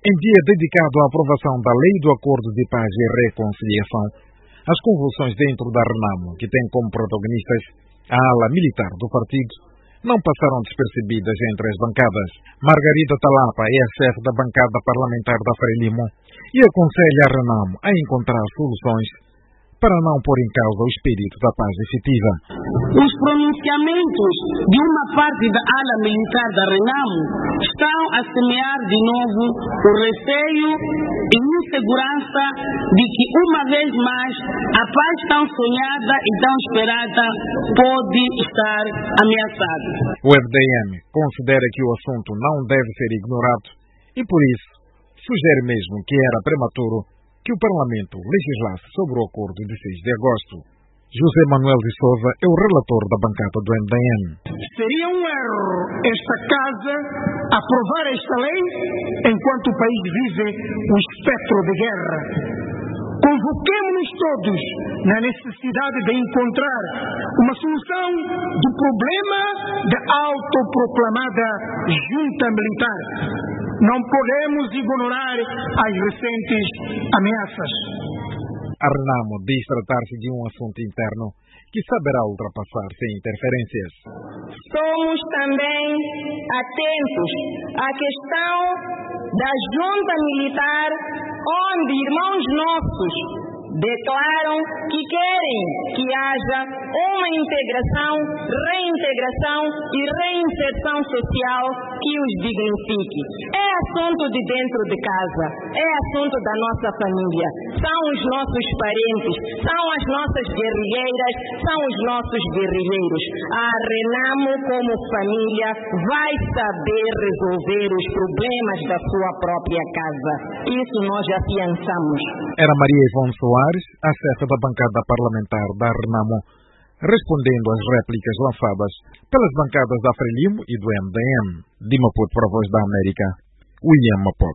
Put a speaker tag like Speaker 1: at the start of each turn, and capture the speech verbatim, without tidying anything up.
Speaker 1: Em dia dedicado à aprovação da Lei do Acordo de Paz e Reconciliação, as convulsões dentro da Renamo, que tem como protagonistas a ala militar do partido, não passaram despercebidas entre as bancadas. Margarida Talapa é a chefe da bancada parlamentar da Frelimo e aconselha a Renamo a encontrar soluções para não pôr em causa o espírito da paz efetiva.
Speaker 2: Os pronunciamentos de uma parte da ala militar da Renamo estão a semear de novo o receio e insegurança de que, uma vez mais, a paz tão sonhada e tão esperada pode estar ameaçada.
Speaker 1: O F D M considera que o assunto não deve ser ignorado e, por isso, sugere mesmo que era prematuro que o Parlamento legislasse sobre o acordo de seis de agosto. José Manuel de Souza é o relator da bancada do M D M.
Speaker 3: Seria um erro esta Casa aprovar esta lei enquanto o país vive um espectro de guerra. Convoquemos-nos todos na necessidade de encontrar uma solução do problema da autoproclamada junta militar. Não podemos ignorar as recentes ameaças.
Speaker 1: A Renamo diz tratar-se de um assunto interno que saberá ultrapassar sem interferências.
Speaker 4: Somos também atentos à questão da junta militar, onde irmãos nossos declaram que querem que haja uma integração, reintegração e reinserção social que os dignifique. É assunto de dentro de casa, é assunto da nossa família, são os nossos parentes, são as nossas guerrilheiras, são os nossos guerrilheiros. A Renamo, como família, vai saber resolver os problemas da sua própria casa. Isso nós já afiançamos.
Speaker 1: Era Maria Ivone Soares, a chefe da bancada parlamentar da Renamo, respondendo às réplicas lançadas pelas bancadas da Frelimo e do M D M. De Maputo para a Voz da América, William Mapoc.